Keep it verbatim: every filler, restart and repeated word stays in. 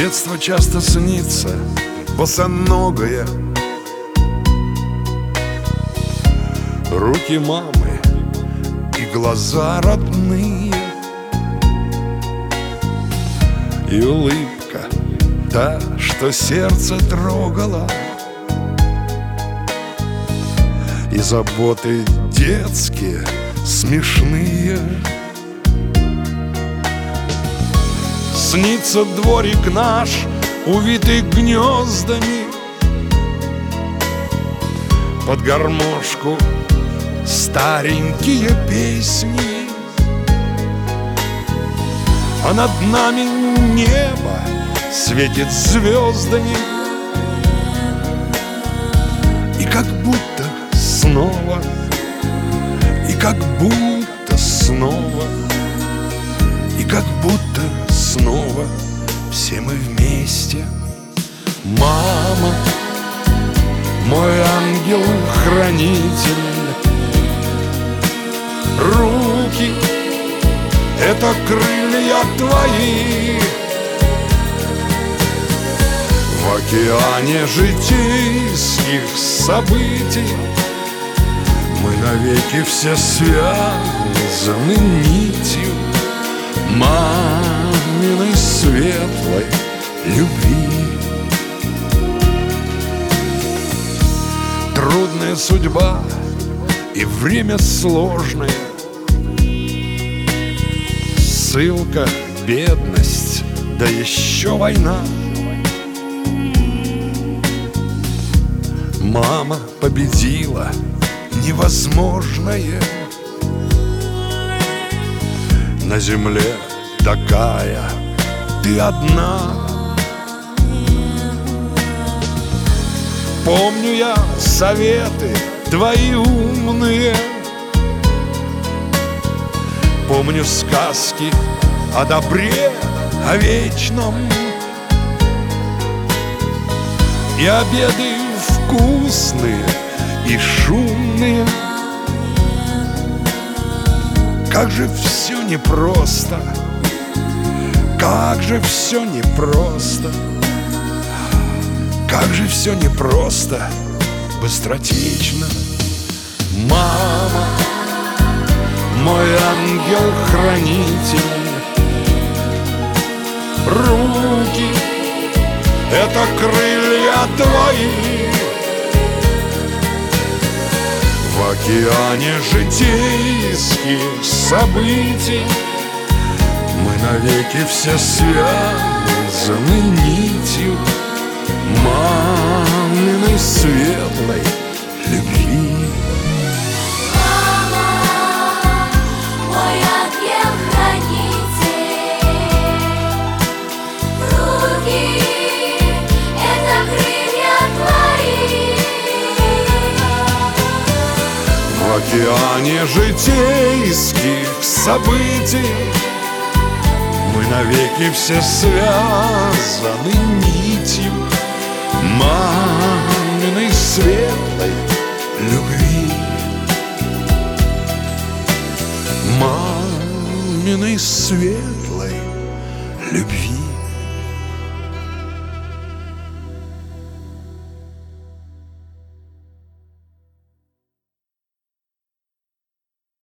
Детство часто снится босоногое, руки мамы и глаза родные, и улыбка та, что сердце трогала, и заботы детские смешные. Снится дворик наш, увитый гнездами, под гармошку старенькие песни, а над нами небо светит звездами, и как будто снова, и как будто снова, и как будто снова все мы вместе. Мама, мой ангел-хранитель, руки — это крылья твои. В океане житейских событий мы навеки все связаны нитью маминой светлой любви. Трудная судьба и время сложное, ссылка, бедность, да еще война. Мама победила невозможное. На земле такая ты одна. Помню я советы твои умные, помню сказки о добре, о вечном, и обеды вкусные и шумные. Как же все непросто, как же все непросто, как же все непросто, быстротечно. Мама, мой ангел-хранитель, руки — это крылья твои. В океане житейских событий мы навеки все связаны нитью маминой светлой любви. Мама, мой ангел-хранитель, руки — это крылья твои. В океане житейских событий мы навеки все связаны нитью маминой светлой любви. Маминой светлой любви.